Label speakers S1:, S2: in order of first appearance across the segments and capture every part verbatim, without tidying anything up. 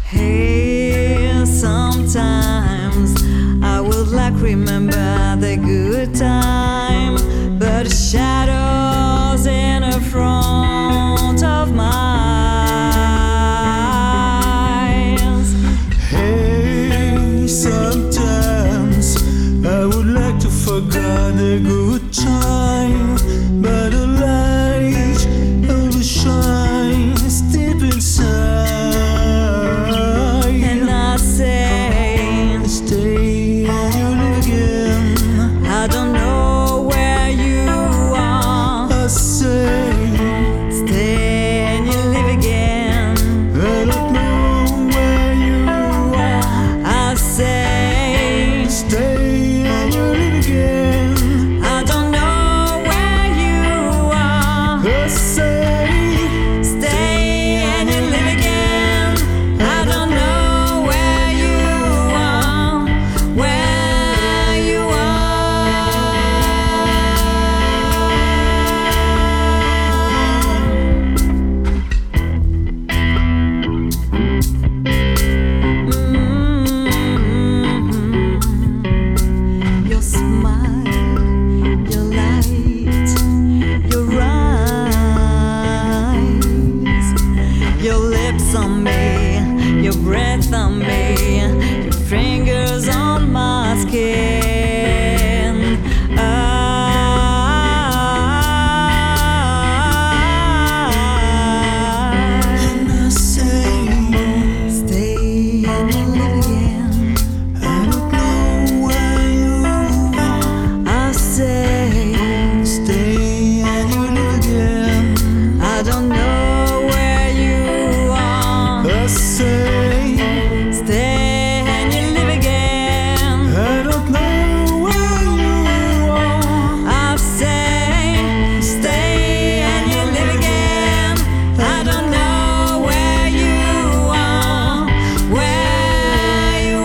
S1: Hey, sometimes I would like remember the good time, but the shadows in the front of my eyes.
S2: Hey, sometimes I would like to forget the good time, but the light of the shine is deep inside.
S1: And I say,
S2: stay and you live again.
S1: I don't know where you are.
S2: I say,
S1: Stay and you live again.
S2: I don't know where you are.
S1: I say,
S2: Stay and you live again.
S1: I don't know where you are.
S2: I say,
S1: Stay and you live again. I don't know where you are, where you are. Mm-hmm. Your smile, your light, your eyes, your lips on me, your breath on me, your fingers on my skin.
S2: and
S1: I
S2: I say,
S1: stay and you live again.
S2: I don't know where you are.
S1: I say,
S2: Stay and you live again.
S1: I don't know where you are.
S2: I say,
S1: Stay and you live again.
S2: I don't know where you are.
S1: I say, stay and you live again. I don't know where you are, where you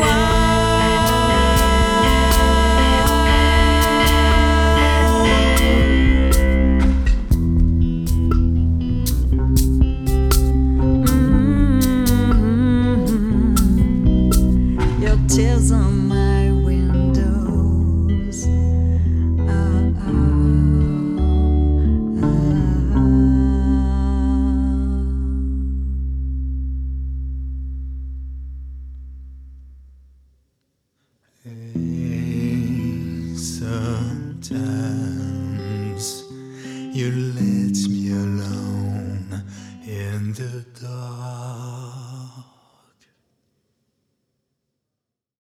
S1: are. Mm-hmm. Your tears on